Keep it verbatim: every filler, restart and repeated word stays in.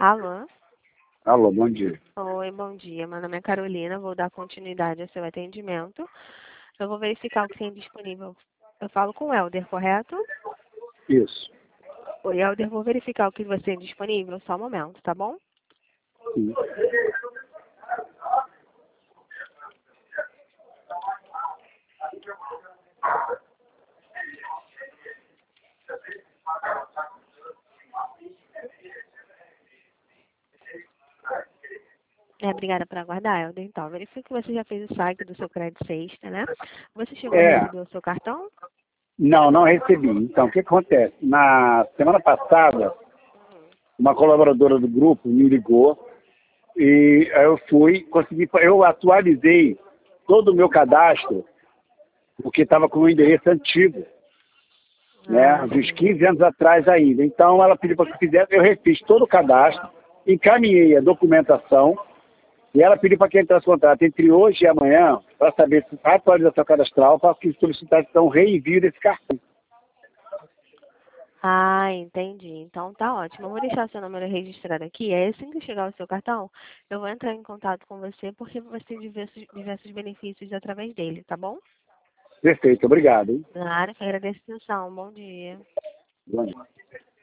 Alô? Alô, bom dia. Oi, bom dia. Meu nome é Carolina, vou dar continuidade ao seu atendimento. Eu vou verificar o que tem disponível. Eu falo com o Helder, correto? Isso. Oi, Helder, vou verificar o que você tem disponível, só um momento, tá bom? Sim. É, obrigada por aguardar, Helder. Então, verifique que você já fez o saque do seu crédito sexta, né? Você chegou a É, receber o seu cartão? não, não recebi. Então, o que acontece? Na semana passada, uma colaboradora do grupo me ligou e aí eu fui, consegui, eu atualizei todo o meu cadastro, porque estava com o endereço antigo, Ah, né, dos sim. quinze anos atrás ainda. Então, ela pediu para que eu fizesse, eu refiz todo o cadastro, encaminhei a documentação e ela pediu para que entrasse em contato entre hoje e amanhã para saber se a atualização cadastral para que solicitasse então reenvio desse cartão. Ah, entendi. Então tá ótimo. Eu vou deixar seu número registrado aqui. Aí assim que chegar o seu cartão, eu vou entrar em contato com você porque você tem diversos, diversos benefícios através dele, tá bom? Perfeito, obrigado. Hein? Claro, que agradeço a atenção. Bom dia. Bom dia.